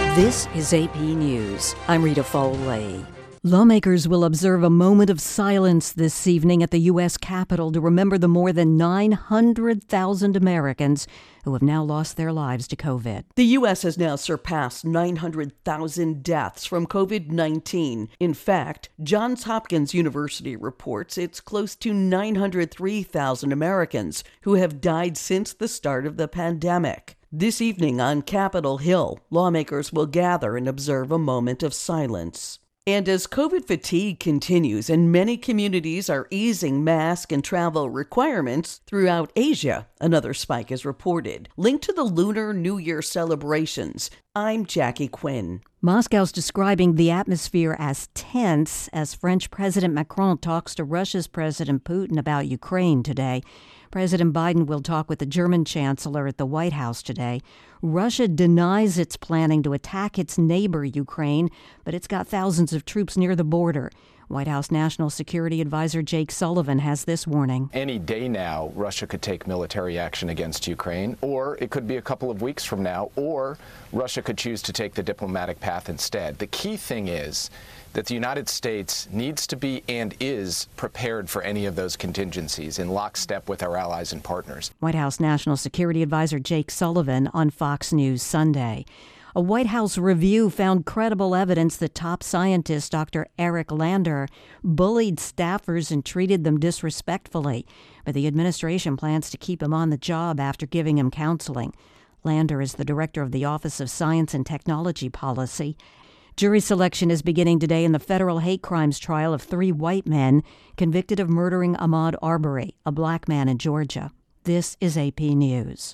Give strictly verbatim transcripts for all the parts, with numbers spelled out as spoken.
This is A P News. I'm Rita Foley. Lawmakers will observe a moment of silence this evening at the U S Capitol to remember the more than nine hundred thousand Americans who have now lost their lives to COVID. The U S has now surpassed nine hundred thousand deaths from COVID nineteen. In fact, Johns Hopkins University reports it's close to nine hundred three thousand Americans who have died since the start of the pandemic. This evening on Capitol Hill, lawmakers will gather and observe a moment of silence. And as COVID fatigue continues and many communities are easing mask and travel requirements throughout Asia, another spike is reported. Linked to the Lunar New Year celebrations, I'm Jackie Quinn. Moscow's describing the atmosphere as tense as French President Macron talks to Russia's President Putin about Ukraine today. President Biden will talk with the German chancellor at the White House today. Russia denies it's planning to attack its neighbor, Ukraine, but it's got thousands of troops near the border. White House National Security Advisor Jake Sullivan has this warning. Any day now, Russia could take military action against Ukraine, or it could be a couple of weeks from now, or Russia could choose to take the diplomatic path instead. The key thing is that the United States needs to be and is prepared for any of those contingencies in lockstep with our allies and partners. White House National Security Advisor Jake Sullivan on Fox News Sunday. A White House review found credible evidence that top scientist Doctor Eric Lander bullied staffers and treated them disrespectfully, but the administration plans to keep him on the job after giving him counseling. Lander is the director of the Office of Science and Technology Policy. Jury selection is beginning today in the federal hate crimes trial of three white men convicted of murdering Ahmaud Arbery, a black man in Georgia. This is A P News.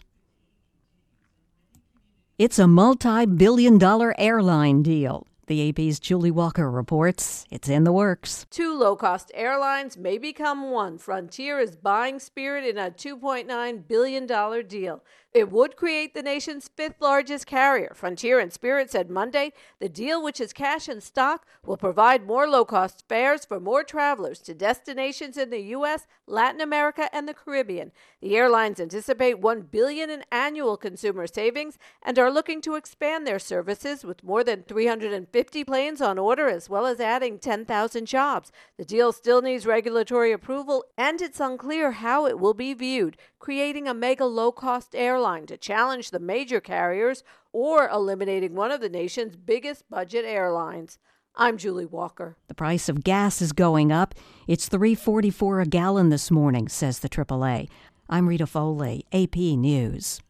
It's a multi-billion dollar airline deal. The A P's Julie Walker reports it's in the works. Two low-cost airlines may become one. Frontier is buying Spirit in a two point nine billion dollars deal. It would create the nation's fifth largest carrier. Frontier and Spirit said Monday the deal, which is cash and stock, will provide more low-cost fares for more travelers to destinations in the U S, Latin America, and the Caribbean. The airlines anticipate one billion dollars in annual consumer savings and are looking to expand their services with more than three hundred fifty planes on order, as well as adding ten thousand jobs. The deal still needs regulatory approval, and it's unclear how it will be viewed, creating a mega low-cost airline to challenge the major carriers or eliminating one of the nation's biggest budget airlines. I'm Julie Walker. The price of gas is going up. It's three dollars and forty-four cents a gallon this morning, says the triple A. I'm Rita Foley, A P News.